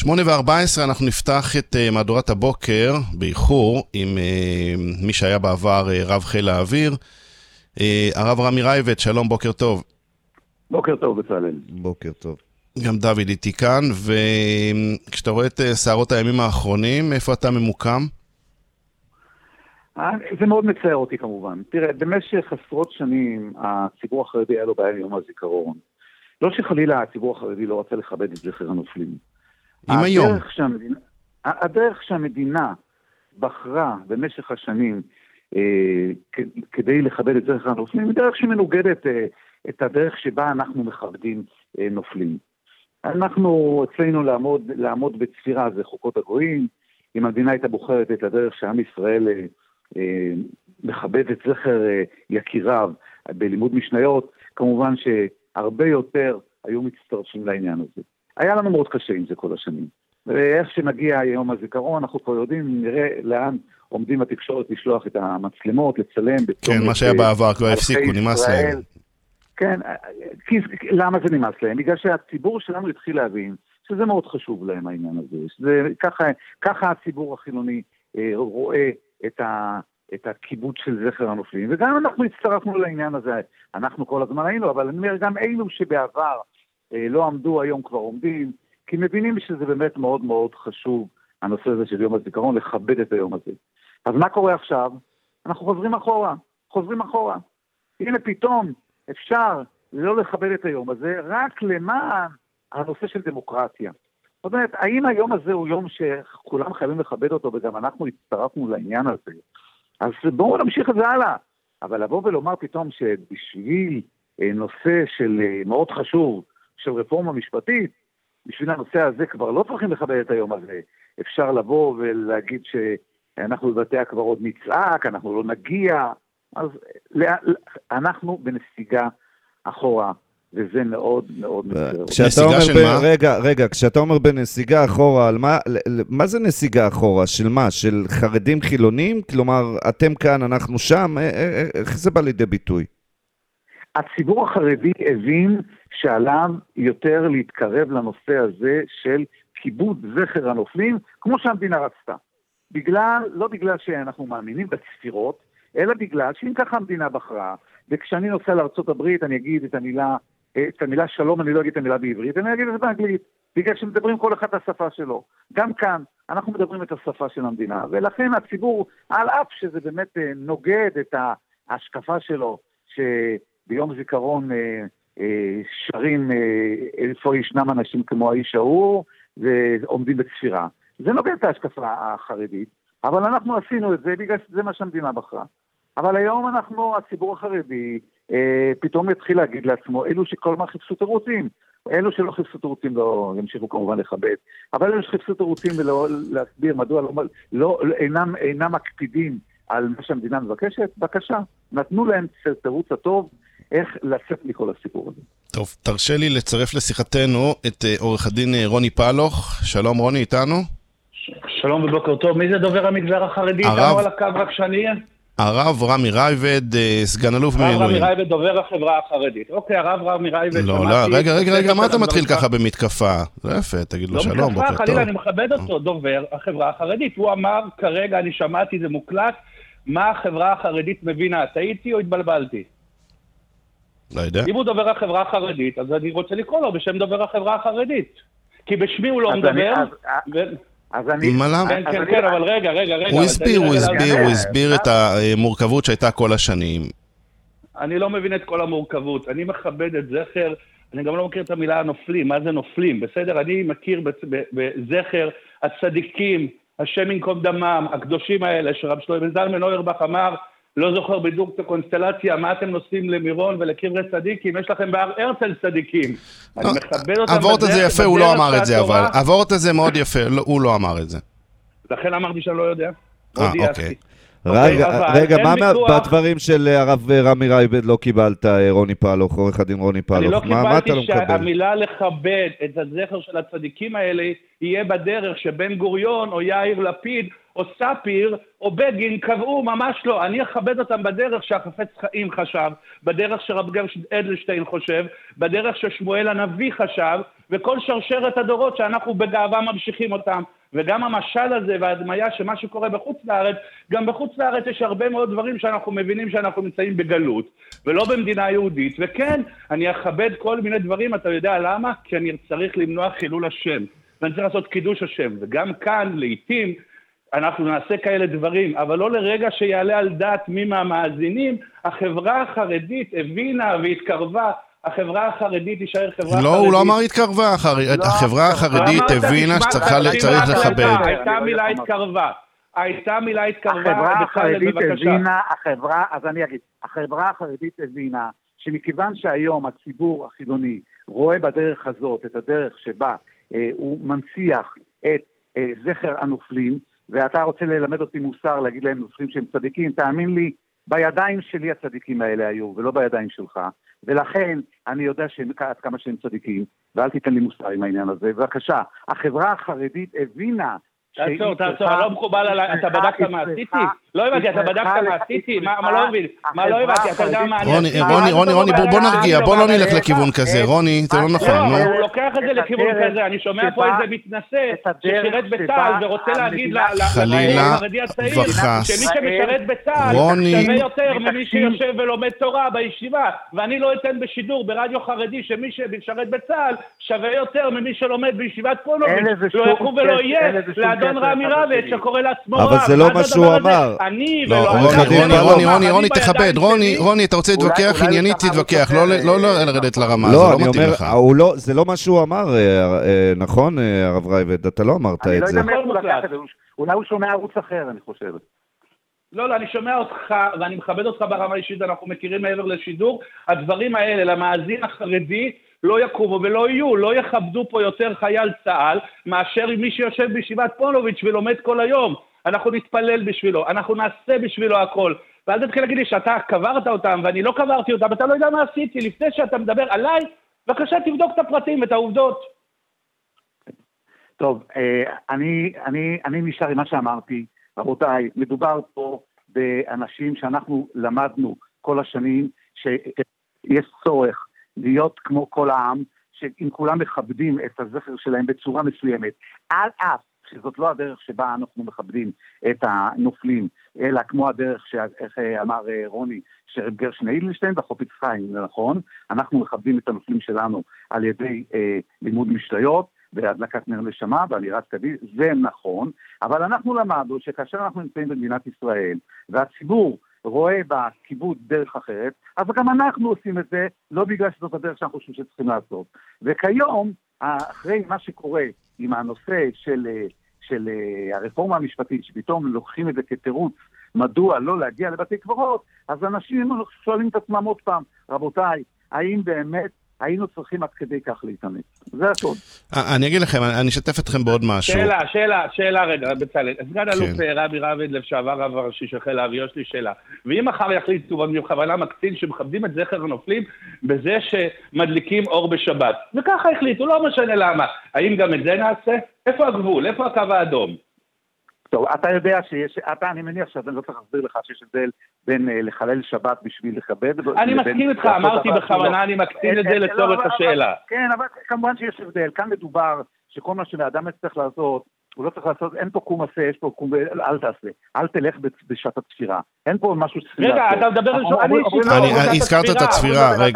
8:14 אנחנו נפתח את מהדורת הבוקר באיחור עם מי שהיה בעבר רב חיל האוויר, הרב רמי רייבד. שלום, בוקר טוב. בוקר טוב, בצלאל. בוקר טוב. גם דוד איתי כאן, וכשאתה רואה את סערות הימים האחרונים, איפה אתה ממוקם? זה מאוד מצער אותי כמובן. תראה, במשך עשרות שנים הציבור החרדי היה לו בעיה יום הזיכרון. לא שחלילה הציבור החרדי לא רצה לכבד את זכר הנופלים. עם היום. הדרך שהמדינה בחרה במשך השנים כדי לכבד את זכר הנופלים, היא דרך שמנוגדת את הדרך שבה אנחנו מכבדים נופלים. אנחנו אצלנו לעמוד בצפירה, זה חוקות הגויים. אם המדינה הייתה בוחרת את הדרך שעם ישראל מכבד את זכר יקיריו בלימוד משניות, כמובן שהרבה יותר היו מצטרפים לעניין הזה. היה לנו מאוד קשה עם זה כל השנים. ואיך שמגיע יום הזיכרון, אנחנו כבר יודעים, נראה לאן עומדים התקשורת לשלוח את המצלמות, לצלם. כן, מה שהיה בעבר, כבר הפסיקו, נמאס להם. כן, למה זה נמאס להם? בגלל שהציבור שלנו התחיל להבין שזה מאוד חשוב להם העניין הזה. ככה הציבור החילוני רואה את הכיבוד של זכר הנופלים, וגם אנחנו הצטרפנו לעניין הזה. אנחנו כל הזמן היינו, אבל אני אומר, גם אלו שבעבר לא עמדו, היום כבר עומדים, כי מבינים שזה באמת מאוד מאוד חשוב, הנושא הזה של יום הזיכרון, לכבד את היום הזה. אז מה קורה עכשיו? אנחנו חוזרים אחורה. הנה פתאום אפשר לא לכבד את היום הזה, רק למען הנושא של דמוקרטיה. זאת אומרת, האם היום הזה הוא יום שכולם חייבים לכבד אותו, וגם אנחנו הצטרפנו לעניין הזה? אז בואו נמשיך את זה הלאה. אבל לבוא ולומר פתאום שבשביל נושא של מאוד חשוב, של רפורמה משפטית, בשביל הנושא הזה כבר לא צריכים לכבד את היום הזה. אפשר לבוא ולהגיד שאנחנו בבתי הקברות נצעק, אנחנו לא נגיע, אז אנחנו בנסיגה אחורה, וזה מאוד מאוד מצער. נסיגה של מה? רגע, כשאתה אומר בנסיגה אחורה, מה זה נסיגה אחורה? של מה? של חרדים חילונים? כלומר, אתם כאן, אנחנו שם? איך זה בא לידי ביטוי? הציבור החרדי הבין שעליו יותר להתקרב לנושא הזה של כיבוד זכר הנופלים, כמו שהמדינה רצתה. לא בגלל שאנחנו מאמינים בספירות, אלא בגלל שאם ככה המדינה בחרה, וכשאני נוסע לארצות הברית אני אגיד את המילה שלום, אני לא אגיד את המילה בעברית, אני אגיד את זה באנגלית, בגלל שמדברים כל אחד את השפה שלו. גם כאן אנחנו מדברים את השפה של המדינה, ולכן הציבור, על אף שזה באמת נוגד את ההשקפה שלו, שביום זיכרון שרים איפה ישנם אנשים כמו האיש ההוא, ועומדים בצפירה. זה נוגד את ההשקפה החרדית, אבל אנחנו עשינו את זה בגלל שזה מה שהמדינה בחרה. אבל היום הציבור החרדי, פתאום יתחיל להגיד לעצמו, אלו שכל מה חיפשו תירוצים, אלו שלא חיפשו תירוצים לא ימשיכו כמובן לכבד, אבל אלו שחיפשו תירוצים ולא להסביר מדוע אינם מקפידים על מה שהמדינה מבקשת, בבקשה, נתנו להם תירוץ הטוב, איך לצאת מכל הסיפור הזה. טוב, תרשה לי לצרף לשיחתנו את עורך הדין רוני פלוך. שלום רוני, איתנו? שלום ובוקר טוב. מי זה דובר המגזר החרדי? איתנו על הקו רק שאני? הרב רמי רייבד, סגן אלוף במילואים. הרב רמי רייבד דובר החברה החרדית. אוקיי, הרב רמי רייבד. לא, רגע, מה אתה מתחיל ככה במתקפה? זה יפה, תגיד לו שלום, בוקר טוב. לא מתקפה, חלילה, אני מכבד אותו, דובר החברה החרדית. הוא אמר, כרגע אני שמעתי, זה מוקלט, מה החברה החרדית מבינה. טעיתי או התבלבלתי? לא יודע. אם הוא דובר החברה החרדית, אז אני רוצה לקרוא לו בשם דובר החברה החרדית. כי בשמי הוא לא מדבר. אז אני... כן, אבל רגע. הוא הסביר את המורכבות שהייתה כל השנים. אני לא מבין את כל המורכבות. אני מכבד את זכר, אני גם לא מכיר את המילה הנופלים. מה זה נופלים? בסדר? אני מכיר בזכר הצדיקים, השם ינקום דמם, הקדושים האלה, שרב שלמה זלמן אוירבך אמר, לא זוכר בדיוק את הקונסטלציה, מה אתם נוסעים למירון ולקברי צדיקים, יש לכם בהר הרצל צדיקים. אני מכבד אותם. הוורט הזה יפה, הוא לא אמר את זה, אבל הוורט הזה מאוד יפה, הוא לא אמר את זה. לכן אמרתי שאני לא יודע. אוקיי. רגע, מה בדברים של הרב רמי רייבד לא קיבלת, רוני פלוך, עורך הדין רוני פלוך? אני לא קיבלתי שהמילה לכבד את הזכר של הצדיקים האלה יהיה בדרך שבן גוריון או יאיר לפיד או ספיר או בגין קבעו, ממש לא. אני אכבד אותם בדרך שהחפץ חיים חשב, בדרך שרב גרש אדלשטיין חושב, בדרך ששמואל הנביא חשב, וכל שרשרת הדורות שאנחנו בגאווה ממשיכים אותם. וגם המשל הזה וההדמיה שמה שקורה בחוץ לארץ, גם בחוץ לארץ יש הרבה מאוד דברים שאנחנו מבינים שאנחנו נמצאים בגלות, ולא במדינה יהודית. וכן, אני אכבד כל מיני דברים, אתה יודע למה? כי אני צריך למנוע חילול השם, ואני צריך לעשות קידוש השם. וגם כאן, לעתים, אנחנו נעשה כאלה דברים, אבל לא לרגע שיעלה על דעת מי מהמאזינים. החברה החרדית הבינה והתקרבה, החברה החרדית תישאר חברה חרדית. לא, הוא לא אמר התקרבה, החברה החרדית הבינה שצריך לכבד. הייתה מילה התקרבה. החברה החרדית הבינה, אז אני אגיד, החברה החרדית הבינה שמכיוון שהיום הציבור החילוני רואה בדרך הזאת את הדרך שבה הוא מנציח את זכר הנופלים, ואתה רוצה ללמד אותי מוסר, להגיד להם נופלים שהם צדיקים, תאמין לי, בידיים שלי הצדיקים האלה היו, ולא בידיים שלך, ולכן אני יודע עד כמה שהם צדיקים, ואל תיתן לי מוסר עם העניין הזה. בבקשה, החברה החרדית הבינה תעצור, לא מקובל עליי, אתה בדקת מה עשיתי? לא הבנתי, אתה בדקת מה עשיתי? מה לא הבין? מה לא הבנתי? אתה יודע מה אני עשיתי? רוני, בוא נרגיע, בוא לא נלך לכיוון כזה, רוני, זה לא נכון. לא, הוא לוקח את זה לכיוון כזה, אני שומע פה איזה מתנשא ששירת בצה"ל ורוצה להגיד לחרדי הצעיר שמי שמשרת בצה"ל שווה יותר ממי שיושב ולומד תורה בישיבה, ואני לא אתן בשידור ברדיו חרדי שמי שמשרת בצה"ל שווה יותר ממי שלומד בישיבת פונוביץ', לא יקום ולא יהיה לאדון רמי רביץ שקורא לעצמו רב. אבל זה לא מה שהוא אמר. רוני, תכבד. רוני, אתה רוצה להתווכח, עניינית תתווכח, לא לרדת לרמה, זה לא מתאים לך. זה לא מה שהוא אמר, נכון, הרב רייבד, אתה לא אמרת את זה. אולי הוא שומע ערוץ אחר, אני חושב. לא, אני שומע אותך, ואני מכבד אותך ברמה אישית, אנחנו מכירים מעבר לשידור. הדברים האלה, למאזין החרדי, לא יקומו ולא יהיו, לא יכבדו פה יותר חייל צה"ל, מאשר מי שיושב בישיבת פונוביץ' ולומד כל היום. אנחנו נתפלל בשבילו, אנחנו נעשה בשבילו הכל. ואל תתחיל להגיד לי שאתה קברת אותם, ואני לא קברתי אותם, אתה לא יודע מה עשיתי. לפני שאתה מדבר עליי, בבקשה תבדוק את הפרטים, את העובדות. טוב, אני נשאר עם מה שאמרתי. רבותיי, מדובר פה באנשים שאנחנו למדנו כל השנים, שיש צורך להיות כמו כל העם, שאם כולם מכבדים את הזכר שלהם בצורה מסוימת, על אף שזאת לא הדרך שבה אנחנו מכבדים את הנופלים, אלא כמו הדרך שאיך אמר רוני, שרב גרשון אדלשטיין בחופץ חיים, זה נכון, אנחנו מכבדים את הנופלים שלנו על ידי לימוד משליות, בהדלקת נר נשמה, באמירת קדיש, זה נכון, אבל אנחנו למדנו שכאשר אנחנו נמצאים במדינת ישראל, והציבור רואה בכיבוד דרך אחרת, אז גם אנחנו עושים את זה, לא בגלל שזאת הדרך שאנחנו חושבים שצריכים לעשות. וכיום, אחרי מה שקורה עם הנושא של הרפורמה המשפטית, שפתאום לוקחים את זה כתירוץ, מדוע לא להגיע לבתי קברות, אז אנשים שואלים את עצמם עוד פעם, רבותיי, האם באמת היינו צריכים עד כדי כך להתאמץ? זה הכל. אני אגיד לכם, אני אשתף אתכם בעוד משהו. שאלה רגע, בצלאל. סגן אלוף רמי רביד, לשעבר רב הראשי של חיל האוויר, יש לי שאלה. ואם מחר יחליטו, ואני בכוונה מקצין, שמכבדים את זכר הנופלים, בזה שמדליקים אור בשבת. וככה החליטו, לא משנה למה. האם גם את זה נעשה? איפה הגבול? איפה הקו האדום? טוב, אתה יודע אני מניח שאני לא צריך להסביר לך שיש הבדל בין לחלל שבת בשביל לכבד. אני מסכים איתך, אמרתי בכוונה, אני מקצין את זה לצורך השאלה. כן, אבל כמובן שיש הבדל. כאן מדובר שכל מה שלאדם צריך לעשות, הוא לא צריך לעשות, אין פה קום עשה, יש פה קום, אל תעשה. אל תלך בשעת התפירה. אין פה משהו שצריך לעשות. רגע, אתה מדבר על הזכרת את התפירה, רגע,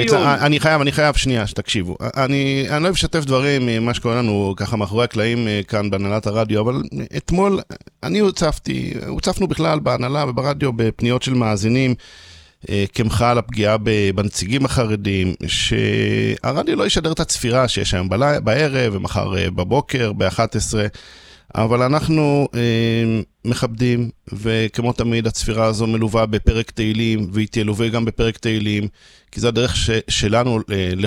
אני חייב שנייה שתקשיבו. אני לא אשתף דברים מה שקורה לנו ככה מאחורי הקלעים כאן בהנהלת הרדיו, אבל אתמול אני הוצפנו בכלל בהנהלה וברדיו בפניות של מאזינים, כמחה על הפגיעה בנציגים החרדים, שהרדיו לא ישדר את הצפירה שיש היום בערב ומחר בבוקר ב-11, אבל אנחנו מכבדים, וכמו תמיד הצפירה הזו מלווה בפרק תהילים, והיא תלווה גם בפרק תהילים, כי זו הדרך שלנו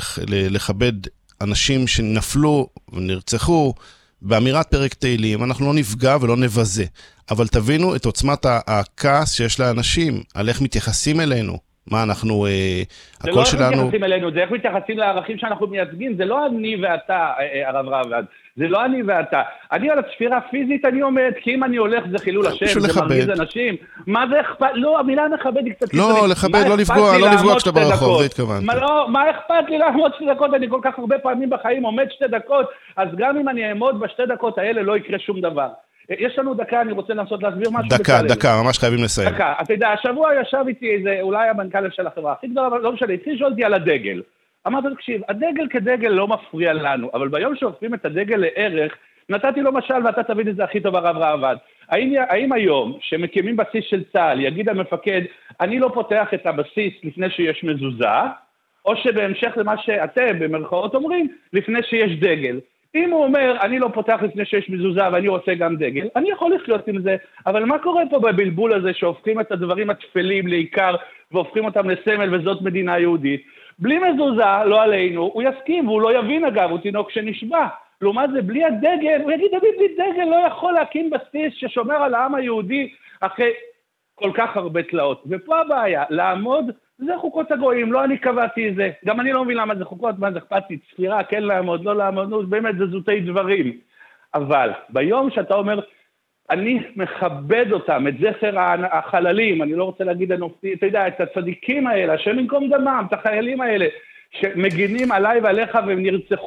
לכבד אנשים שנפלו ונרצחו באמירת פרק תהילים. אנחנו לא נפגע ולא נבזה, אבל תבינו את עוצמת הכעס שיש לאנשים על איך מתייחסים אלינו, מה אנחנו, הקול שלנו... זה לא איך מתייחסים אלינו, זה איך מתייחסים לערכים שאנחנו מייצגים, זה לא אני ואתה, הרב רעבד, זה לא אני ואתה. אני על הספירה הפיזית, אני אומרת, כי אם אני הולך זה חילול השם, זה מרגיז אנשים. מה זה אכפת? לא, המילה מכבד היא קצת... לא, לכבד, לא לפגוע כשאתה ברחוב, זה התכוונתי. מה אכפת לי לעמוד 2 דקות? אני כל כך הרבה פעמים בחיים עומד 2 דקות, אז גם אם אני אעמוד ב2 דקות האלה לא יקרה שום דבר. יש לנו דקה, אני רוצה לנסות להסביר משהו. דקה, ממש חייבים לסיים. דקה, אתה יודע, השבוע ישב איתי איזה, אולי המנכ"ל של החברה הכי גדולה, אבל לא משנה, התחיל שואלתי על הדגל. אמרתי, תקשיב, הדגל כדגל לא מפריע לנו, אבל ביום שהופכים את הדגל לערך, נתתי לו משל ואתה תבין את זה הכי טוב הרב רעבד. האם היום שמקימים בסיס של צה"ל, יגיד המפקד, אני לא פותח את הבסיס לפני שיש מזוזה, או שבהמשך למה שאתם במרכאות אומרים, לפני שיש דגל. אם הוא אומר, אני לא פותח לפני שיש מזוזה ואני רוצה גם דגל, אני יכול לחיות עם זה, אבל מה קורה פה בבלבול הזה שהופכים את הדברים התפלים לעיקר והופכים אותם לסמל וזאת מדינה יהודית? בלי מזוזה, לא עלינו, הוא יסכים והוא לא יבין אגב, הוא תינוק שנשבע. לעומת זה, בלי הדגל, הוא יגיד, בלי דגל לא יכול להקים בסיס ששומר על העם היהודי אחרי כל כך הרבה תלאות. ופה הבעיה, לעמוד, זה חוקות הגויים, לא אני קבעתי זה. גם אני לא מבין למה זה חוקות, מה זה אכפתי, ספירה, כן לעמוד, לא לעמוד, באמת זה זוטי דברים. אבל ביום שאתה אומר, אני מכבד אותם, את זכר החללים, אני לא רוצה להגיד הנופלים, אתה יודע, את הצדיקים האלה, השם ינקום דמם, את החיילים האלה, שמגינים עליי ועליך והם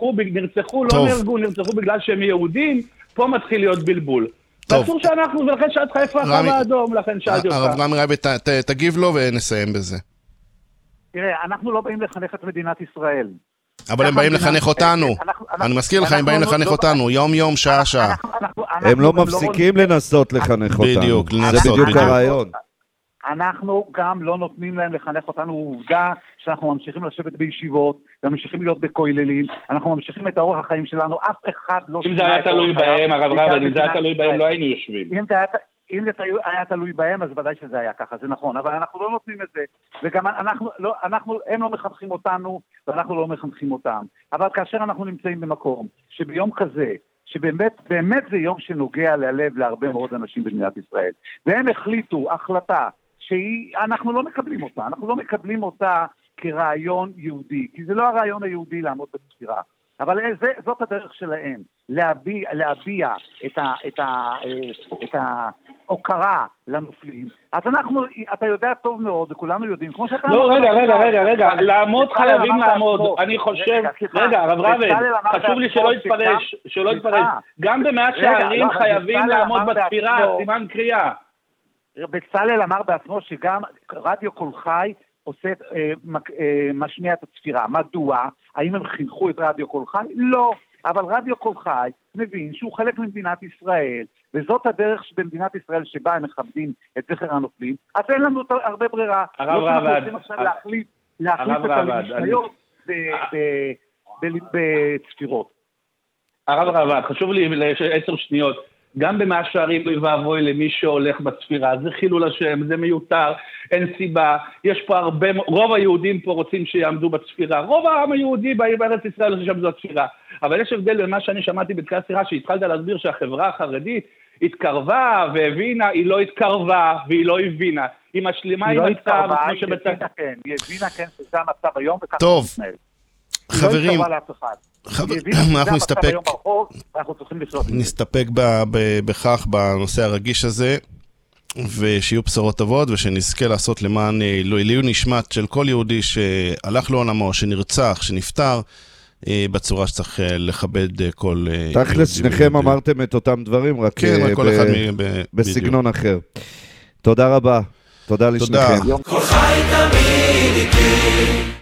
נרצחו, לא נהרגו, נרצחו בגלל שהם יהודים, פה מתחיל להיות בלבול. ואסור שאנחנו, ולכן שאלת איפה הקו האדום, לכן שאלתי אותך. הרב רמי רייב, תגיב לו ונסיים בזה. תראה, אנחנו לא באים לחנך את מדינת ישראל. אבל הם באים לחנך אותנו. אני מזכיר לך, הם באים לחנך אותנו, יום, שעה. הם לא מפסיקים לנסות לחנך אותנו. בדיוק, זה בדיוק הרעיון. אנחנו גם לא נותנים להם לחנך אותנו. עובדה שאנחנו ממשיכים לשבת בישיבות, ממשיכים להיות בכוללים, אנחנו ממשיכים את האורח החיים שלנו, אף אחד לא... אם זה היה תלוי בהם, הרב רבן, אם זה היה תלוי בהם, לא היינו יושבים. אם זה היה תלוי בהם, אז ודאי שזה היה ככה, זה נכון, אבל אנחנו לא נותנים את זה, וגם הם לא מחנכים אותנו, ואנחנו לא מחנכים אותם. אבל כאשר אנחנו נמצאים במקום, שביום כזה, שבאמת זה יום שנוגע ללב להרבה מאוד אנשים במדינת ישראל, והם החליטו החלטה אנחנו לא מקבלים אותה כרעיון יהודי, כי זה לא הרעיון היהודי לעמוד בספירה, אבל זאת הדרך שלהם, להביע את ההוקרה לנופלים. אז אתה יודע טוב מאוד, וכולנו יודעים, כמו שאתה... לא, רגע, לעמוד חייבים לעמוד, אני חושב, רגע, הרב רבן, חשוב לי שלא יתפרש, גם במאה שערים חייבים לעמוד בספירה, סימן קריאה. בצלאל אמר בעצמו שגם רדיו קול חי משמיע את הספירה. מדוע? האם הם חינכו את רדיו קול חי? לא. אבל רדיו קול חי מבין שהוא חלק ממדינת ישראל, וזאת הדרך במדינת ישראל שבה הם מכבדים את זכר הנופלים, אז אין לנו הרבה ברירה. הרב רעבד. להחליף את המשניות בספירות. הרב רעבד, חשוב לי 10 שניות. גם במאה שערים לא יבואי למי שהולך בספירה, זה חילול השם, זה מיותר, אין סיבה, יש פה רוב היהודים פה רוצים שיעמדו בספירה, רוב העם היהודי בארץ ישראל עושה שם זו הספירה, אבל יש הבדל בין מה שאני שמעתי בתחילת השיחה, שהתחלת להסביר שהחברה החרדית התקרבה והבינה, היא לא התקרבה והיא לא הבינה, היא משלימה עם מצב, כמו שבצד... היא הבינה כן שזה המצב היום וכך טוב, חברים, אנחנו נסתפק בכך בנושא הרגיש הזה, ושיהיו בשורות טובות, ושנזכה לעשות למען לעילוי נשמת של כל יהודי שהלך לעולמו, שנרצח, שנפטר, בצורה שצריך לכבד כל... תכלס, שניכם אמרתם את אותם דברים, רק בסגנון אחר. תודה רבה. תודה לשניכם.